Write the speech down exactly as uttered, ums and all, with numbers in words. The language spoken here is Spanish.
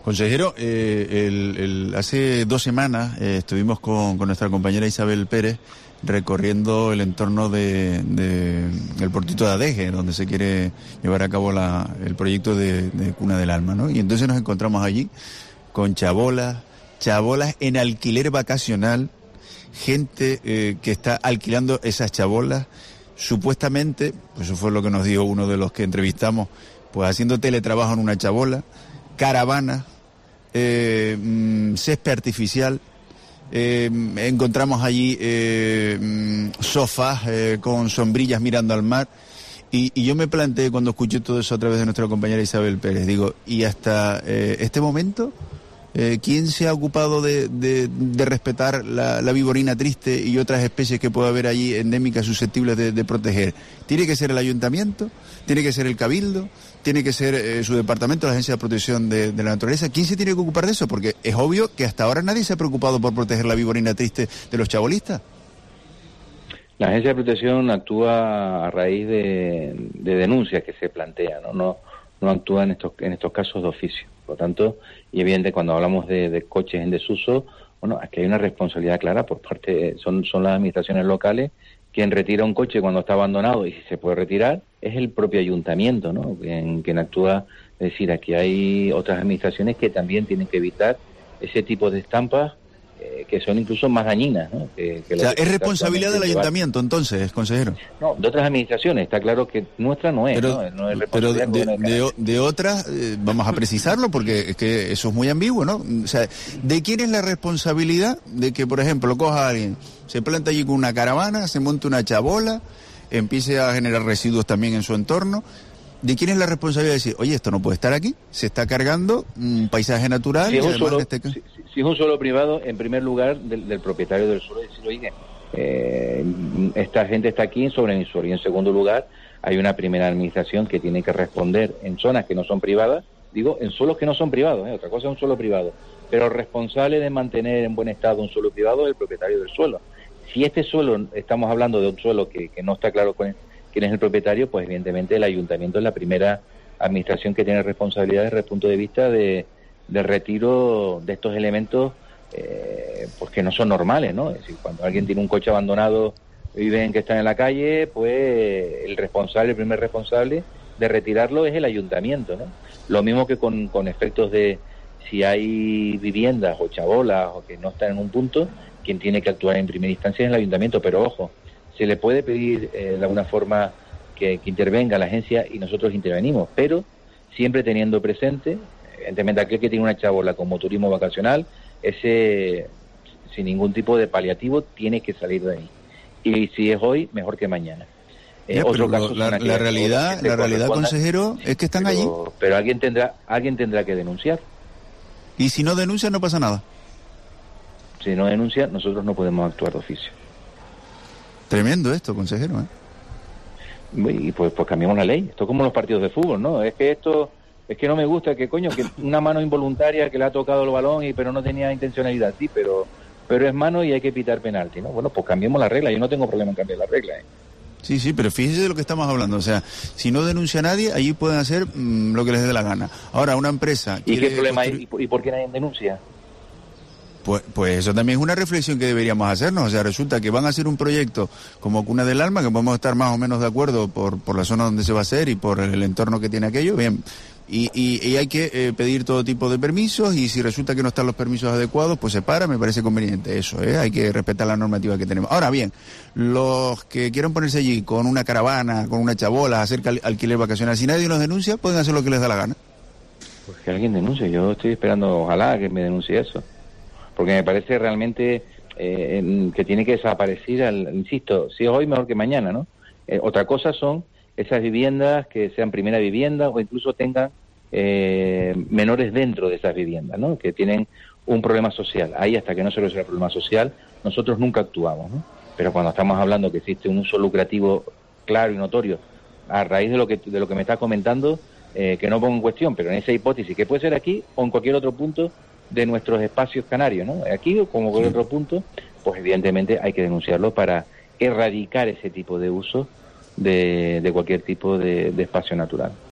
Consejero, eh, el, el, hace dos semanas eh, estuvimos con, con nuestra compañera Isabel Pérez recorriendo el entorno de, de el Portito de Adeje, donde se quiere llevar a cabo la, el proyecto de, de Cuna del Alma, ¿no? Y entonces nos encontramos allí con chabolas, chabolas en alquiler vacacional, gente eh, que está alquilando esas chabolas, supuestamente, pues eso fue lo que nos dijo uno de los que entrevistamos, pues haciendo teletrabajo en una chabola, caravana, eh, mmm, césped artificial, eh, encontramos allí eh, sofás eh, con sombrillas mirando al mar, y, y yo me planteé cuando escuché todo eso a través de nuestra compañera Isabel Pérez, digo, y hasta eh, este momento, eh, ¿quién se ha ocupado de, de, de respetar la, la viborina triste y otras especies que puede haber allí endémicas susceptibles de, de proteger? ¿Tiene que ser el ayuntamiento? ¿Tiene que ser el cabildo? ¿Tiene que ser eh, su departamento, la Agencia de Protección de, de la Naturaleza? ¿Quién se tiene que ocupar de eso? Porque es obvio que hasta ahora nadie se ha preocupado por proteger la viborina triste de los chabolistas. La Agencia de Protección actúa a raíz de, de denuncias que se plantean, ¿no? No, no actúa en estos, en estos casos de oficio. Por lo tanto, y evidente, cuando hablamos de, de coches en desuso, bueno, aquí hay una responsabilidad clara por parte, son, son las administraciones locales. Quien retira un coche cuando está abandonado y si se puede retirar es el propio ayuntamiento, ¿no? Quien, quien actúa, es decir, aquí hay otras administraciones que también tienen que evitar ese tipo de estampas eh, que son incluso más dañinas, ¿no? Que, que o sea, es responsabilidad del ayuntamiento, entonces, consejero. No, de otras administraciones, está claro que nuestra no es, pero, ¿no? No es pero de, de, de, de otras, eh, vamos a precisarlo porque es que eso es muy ambiguo, ¿no? O sea, ¿de quién es la responsabilidad de que, por ejemplo, coja a alguien, se planta allí con una caravana, se monte una chabola, empiece a generar residuos también en su entorno? ¿De quién es la responsabilidad de decir, oye, esto no puede estar aquí? Se está cargando un paisaje natural. Si es un, solo, este... si, si es un suelo privado, en primer lugar, del, del propietario del suelo, decir, oye, eh, esta gente está aquí sobre mi suelo. Y en segundo lugar, hay una primera administración que tiene que responder en zonas que no son privadas, digo, en suelos que no son privados, ¿eh? Otra cosa es un suelo privado, pero el responsable de mantener en buen estado un suelo privado es el propietario del suelo. Si este suelo, estamos hablando de un suelo que, que no está claro con quién es el propietario, pues evidentemente el ayuntamiento es la primera administración que tiene responsabilidad desde el punto de vista de, de retiro de estos elementos eh, pues que no son normales, ¿no? Es decir, cuando alguien tiene un coche abandonado y ven que está en la calle, pues el responsable, el primer responsable de retirarlo es el ayuntamiento, ¿no? Lo mismo que con, con efectos de si hay viviendas o chabolas o que no están en un punto, quien tiene que actuar en primera instancia es el ayuntamiento, pero ojo, se le puede pedir eh, de alguna forma que, que intervenga la agencia y nosotros intervenimos, pero siempre teniendo presente, evidentemente aquel que tiene una chabola como turismo vacacional, ese sin ningún tipo de paliativo tiene que salir de ahí. Y si es hoy, mejor que mañana. Eh, ya, otro caso la, la realidad, la realidad, consejero, es que están pero, allí. Pero alguien tendrá, alguien tendrá que denunciar. Y si no denuncia, no pasa nada. Si no denuncia, nosotros no podemos actuar de oficio. Tremendo esto, consejero, ¿eh? Y pues, pues cambiamos la ley. Esto es como los partidos de fútbol, ¿no? Es que esto, es que no me gusta que, coño, que una mano involuntaria que le ha tocado el balón y pero no tenía intencionalidad, sí, pero pero es mano y hay que pitar penalti, ¿no? Bueno, pues cambiemos la regla. Yo no tengo problema en cambiar la regla, ¿eh? Sí, sí, pero fíjese de lo que estamos hablando. O sea, si no denuncia a nadie, allí pueden hacer mmm, lo que les dé la gana. Ahora, una empresa... ¿Y qué problema hay? ¿Y por qué nadie denuncia? Pues, pues eso también es una reflexión que deberíamos hacernos. O sea, resulta que van a hacer un proyecto como Cuna del Alma, que podemos estar más o menos de acuerdo por, por la zona donde se va a hacer y por el entorno que tiene aquello. Bien, y, y, y hay que eh, pedir todo tipo de permisos, y si resulta que no están los permisos adecuados, pues se para, me parece conveniente eso, ¿eh? Hay que respetar la normativa que tenemos. Ahora bien, los que quieran ponerse allí con una caravana, con una chabola, hacer alquiler vacacional, si nadie los denuncia, pueden hacer lo que les da la gana. Pues que alguien denuncie. Yo estoy esperando, ojalá, que me denuncie eso. Porque me parece realmente eh, que tiene que desaparecer, al, insisto, si es hoy mejor que mañana, ¿no? Eh, otra cosa son esas viviendas que sean primera vivienda o incluso tengan eh, menores dentro de esas viviendas, ¿no? Que tienen un problema social. Ahí, hasta que no se resuelva el problema social, nosotros nunca actuamos, ¿no? Pero cuando estamos hablando que existe un uso lucrativo claro y notorio, a raíz de lo que de lo que me está comentando, eh, que no pongo en cuestión, pero en esa hipótesis, que puede ser aquí o en cualquier otro punto de nuestros espacios canarios, ¿no? Aquí o como cualquier otro punto, pues evidentemente hay que denunciarlo para erradicar ese tipo de uso de, de cualquier tipo de, de espacio natural.